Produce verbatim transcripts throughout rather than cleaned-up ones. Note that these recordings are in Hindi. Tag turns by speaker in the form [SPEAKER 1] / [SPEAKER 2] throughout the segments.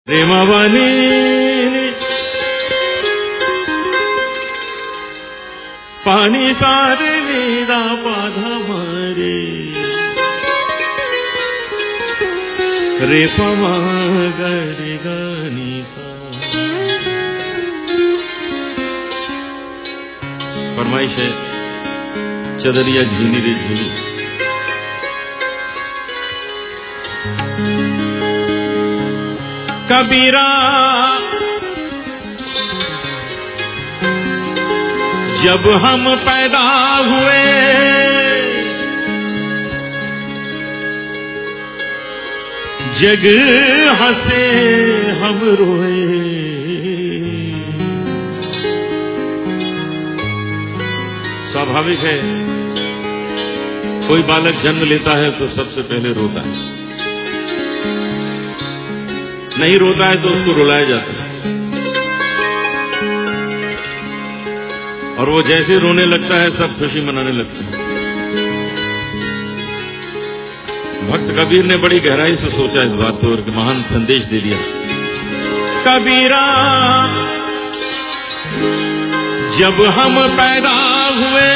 [SPEAKER 1] प्रेमवनी पानी सारे नीरा पाधा मारे रे पमा गरी गनी सा। फरमाइश है चदरिया झीनी रे झीनी। कबीरा जब हम पैदा हुए जग हंसे हम रोए। स्वाभाविक है कोई बालक जन्म लेता है तो सबसे पहले रोता है, नहीं रोता है तो उसको रुलाया जाता है, और वो जैसे रोने लगता है सब खुशी मनाने लगते हैं। भक्त कबीर ने बड़ी गहराई से सोचा इस बात को और महान संदेश दे दिया। कबीरा जब हम पैदा हुए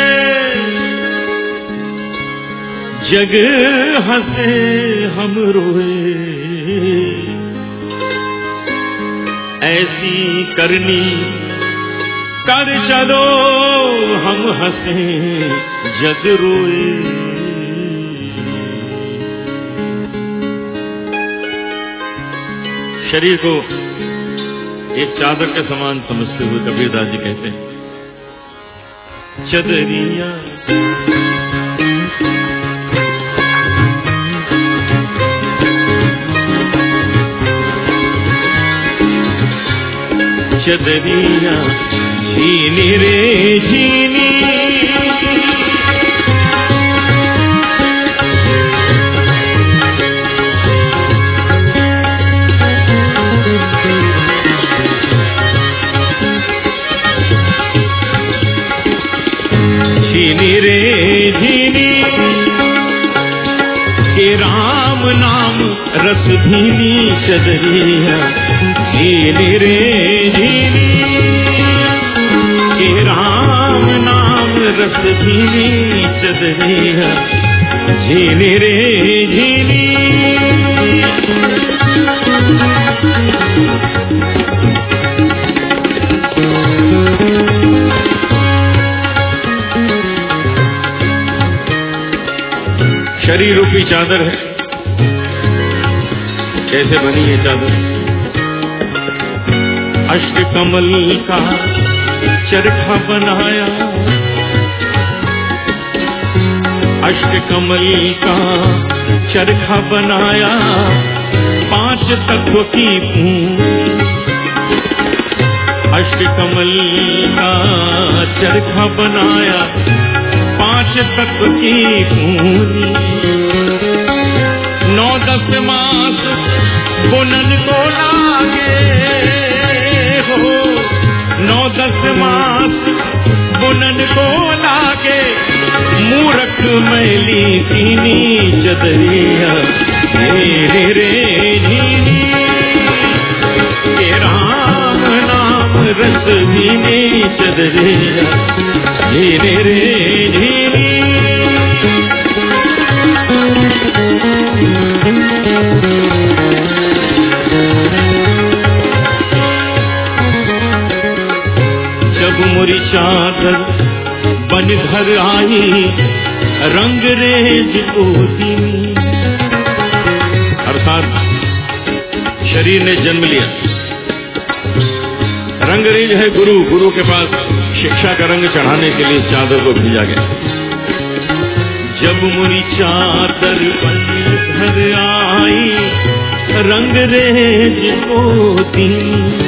[SPEAKER 1] जग हंसे हम रोए। ऐसी करनी कर चलो हम हंसे जग रोए। शरीर को एक चादर के समान समझते हुए कबीरदास जी कहते हैं चदरिया चदरिया झीनी रे झीनी। झीनी रे झीनी के राम नाम रस भीनी। चदरिया झीनी रे झीनी के राम नाम रस भीनी। चदरिया झीनी रे झीनी। शरीर रूपी चादर है। कैसे बनी ये चादर? अष्ट कमल का चरखा बनाया, अष्ट कमल का चरखा बनाया, पांच तत्व की पूंछ। अष्ट कमल का चरखा बनाया, पांच तत्व की पूंजी। नौ दस मास बुनन को लागे हो, नौ दस मास बुनन को लागे। मूरख मैली सीनी चदरिया झीनी रे झीनी के राम नाम रस भीनी। चदरिया झीनी रे झीनी। जब मुरी चादर बन घर आई रंग रेज को दीनी। अर्थात शरीर ने जन्म लिया, रंगरेज है गुरु, गुरु के पास शिक्षा का रंग चढ़ाने के लिए चादर को भेजा गया। जब मुरी चादर बन घर आई रंग रेज को दीनी।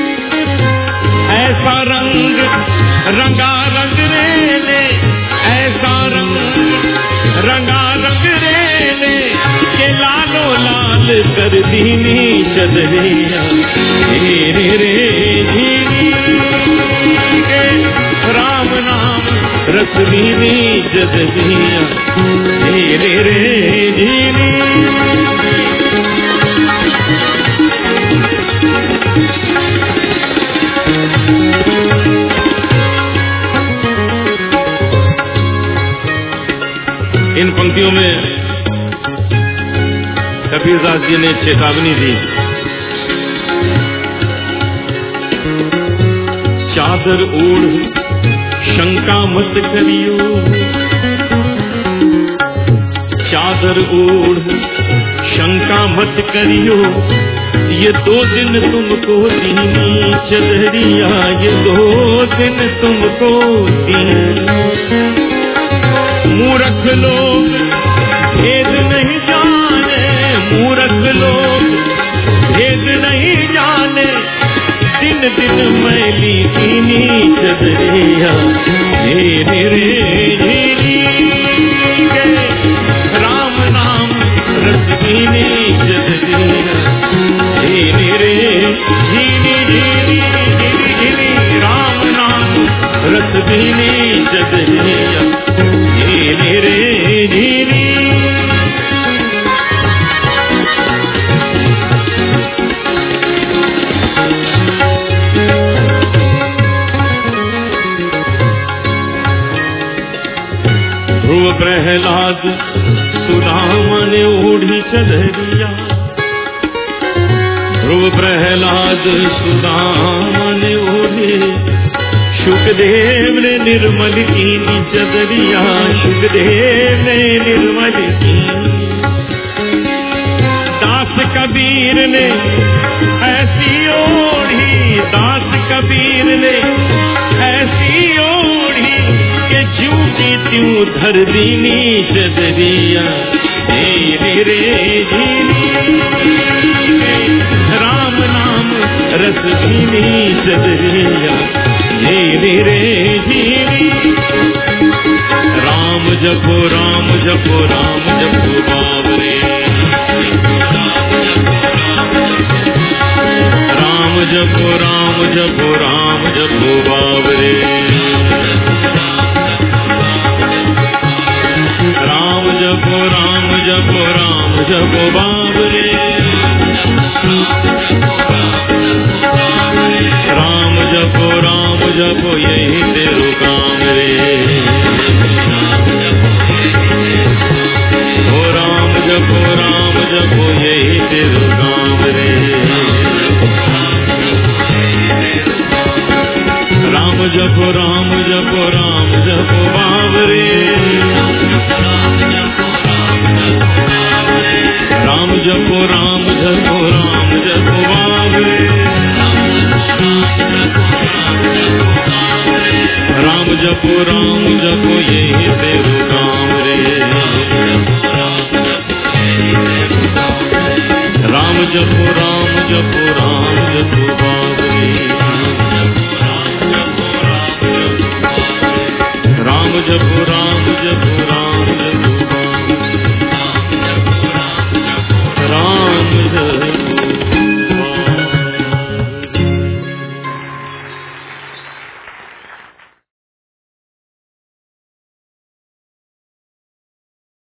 [SPEAKER 1] ऐसा रंग रंगा रंग रेले, ऐसा रंग रंगा रंग रेले के लालो लाल कर दीनी। चदरिया झीनी रे झीनी के राम नाम रस भीनी। चदरिया झीनी रे झीनी। पंक्तियों में कबीरदास जी ने चेतावनी दी, चादर ओढ़ शंका मत करियो, चादर ओढ़ शंका मत करियो, ये दो दिन तुमको दीनी चदरिया, ये दो दिन तुमको दीनी। मूर्ख लोग भेद नहीं जाने, मूर्ख लोग भेद नहीं जाने, दिन दिन मैली दीनी चदरिया, धीरे रे राम नाम रस दीनी चदरिया, धीरे रे धीरे धीरे धीरे राम नाम रस दीनी चदरिया, धीरे रे धीरे। ध्रुव प्रहलाद सुदामा ने ओढ़ी चदरिया, ध्रुव प्रहलाद सुदामा ने ओढ़ी, शुकदेव ने निर्मल कीनी चदरिया, शुकदेव ने निर्मल की। दास कबीर ने ऐसी ओढ़ी, दास कबीर ने ऐसी ओढ़ी के ज्यों की त्यों धर दीनी चदरिया, धीरे रे धीरे राम नाम रस दीनी चदरिया, धीरे रे धीरे। राम जपो राम जपो राम जपो बाबरे, राम जपो राम जपो राम जपो बाबरे, राम जपो राम जपो राम जपो बाबरे, राम जपो राम जपो यही तेरो काम रे, ओ राम जपो राम जपो यही तेरो काम रे, राम जपो राम जपो राम जपो बाबरे, राम जपो राम जपो राम जपो बाबरे, राम जपो राम